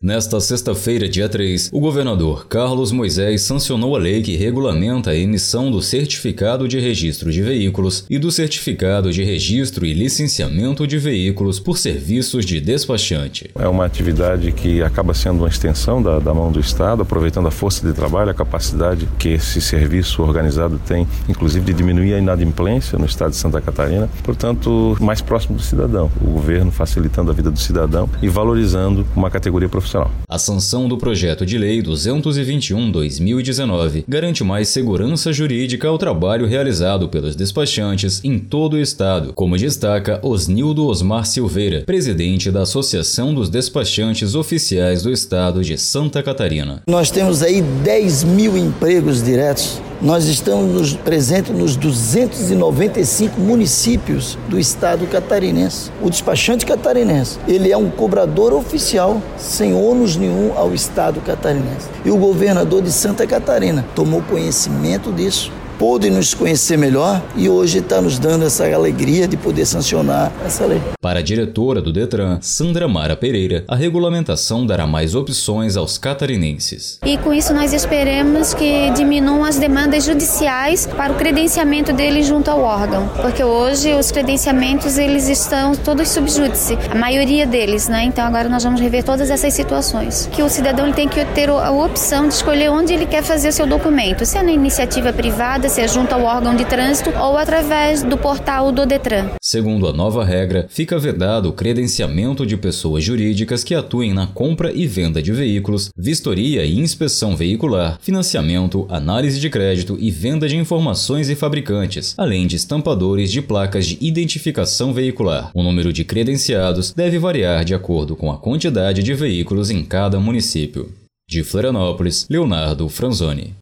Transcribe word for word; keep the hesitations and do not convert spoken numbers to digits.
Nesta sexta-feira, dia três, o governador Carlos Moisés sancionou a lei que regulamenta a emissão do Certificado de Registro de Veículos e do Certificado de Registro e Licenciamento de Veículos por serviços de despachante. É uma atividade que acaba sendo uma extensão da, da mão do Estado, aproveitando a força de trabalho, a capacidade que esse serviço organizado tem, inclusive de diminuir a inadimplência no estado de Santa Catarina, portanto, mais próximo do cidadão, o governo facilitando a vida do cidadão e valorizando uma categoria profissional. A sanção do projeto de lei duzentos e vinte e um barra dois mil e dezenove garante mais segurança jurídica ao trabalho realizado pelos despachantes em todo o estado, como destaca Osnildo Osmar Silveira, presidente da Associação dos Despachantes Oficiais do Estado de Santa Catarina. Nós temos aí dez mil empregos diretos. Nós estamos presentes nos duzentos e noventa e cinco municípios do estado catarinense. O despachante catarinense, ele é um cobrador oficial, sem ônus nenhum ao estado catarinense. E o governador de Santa Catarina tomou conhecimento disso, pôde nos conhecer melhor e hoje está nos dando essa alegria de poder sancionar essa lei. Para a diretora do Detran, Sandra Mara Pereira, a regulamentação dará mais opções aos catarinenses. E com isso nós esperamos que diminuam as demandas judiciais para o credenciamento deles junto ao órgão, porque hoje os credenciamentos eles estão todos sub júdice, a maioria deles, né? Então agora nós vamos rever todas essas situações, que o cidadão ele tem que ter a opção de escolher onde ele quer fazer seu documento, se é na iniciativa privada, se é junto ao órgão de trânsito ou através do portal do Detran. Segundo a nova regra, fica vedado o credenciamento de pessoas jurídicas que atuem na compra e venda de veículos, vistoria e inspeção veicular, financiamento, análise de crédito e venda de informações e fabricantes, além de estampadores de placas de identificação veicular. O número de credenciados deve variar de acordo com a quantidade de veículos em cada município. De Florianópolis, Leonardo Franzoni.